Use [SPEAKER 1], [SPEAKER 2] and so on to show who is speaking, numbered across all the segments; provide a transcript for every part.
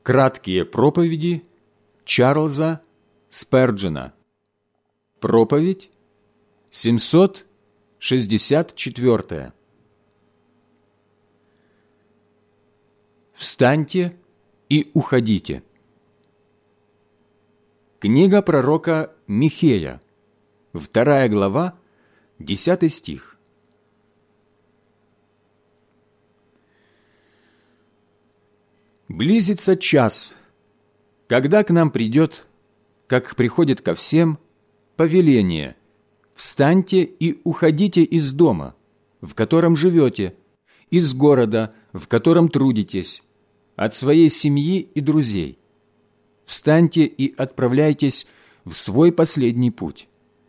[SPEAKER 1] Краткие проповеди Чарльза Сперджена. Проповедь 764. Встаньте и уходите. Книга пророка Михея, 2 глава, 10 стих. Близится час, когда к нам придет, как приходит ко всем, повеление: «Встаньте и уходите из дома, в котором живете, из города, в котором трудитесь, от своей семьи и друзей. Встаньте и отправляйтесь в свой последний путь».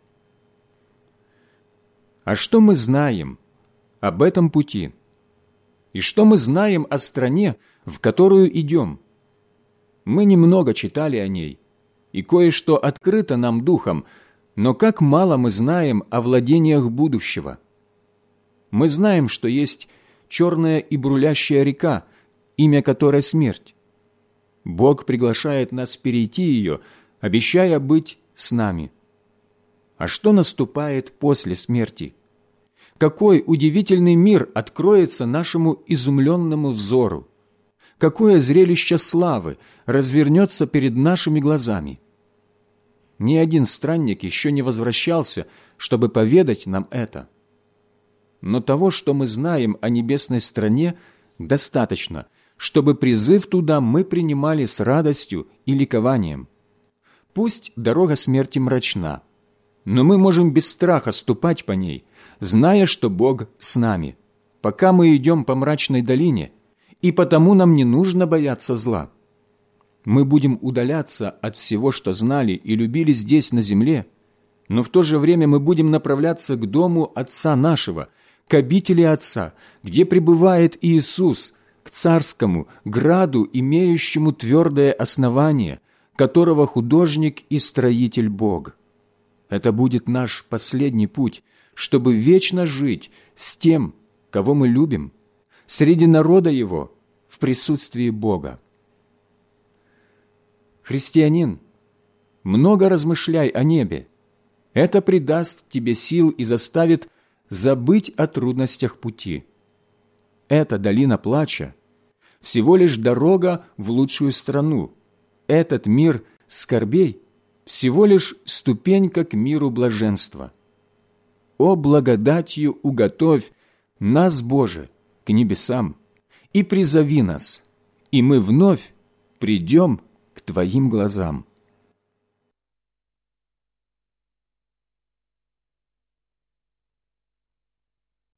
[SPEAKER 1] А что мы знаем об этом пути? И что мы знаем о стране, в которую идем? Мы немного читали о ней, и кое-что открыто нам духом, но как мало мы знаем о владениях будущего. Мы знаем, что есть черная и бурлящая река, имя которой смерть. Бог приглашает нас перейти ее, обещая быть с нами. А что наступает после смерти? Какой удивительный мир откроется нашему изумленному взору! Какое зрелище славы развернется перед нашими глазами! Ни один странник еще не возвращался, чтобы поведать нам это. Но того, что мы знаем о небесной стране, достаточно, чтобы призыв туда мы принимали с радостью и ликованием. Пусть дорога смерти мрачна, но мы можем без страха ступать по ней, зная, что Бог с нами, пока мы идем по мрачной долине, и потому нам не нужно бояться зла. Мы будем удаляться от всего, что знали и любили здесь, на земле, но в то же время мы будем направляться к дому Отца нашего, к обители Отца, где пребывает Иисус, к царскому граду, имеющему твердое основание, которого художник и строитель Бог. Это будет наш последний путь, чтобы вечно жить с тем, кого мы любим, среди народа Его, в присутствии Бога. Христианин, много размышляй о небе. Это придаст тебе сил и заставит забыть о трудностях пути. Эта долина плача всего лишь дорога в лучшую страну. Этот мир скорбей всего лишь ступенька к миру блаженства. О, благодатью уготовь нас, Боже, к небесам, и призови нас, и мы вновь придем к Твоим глазам.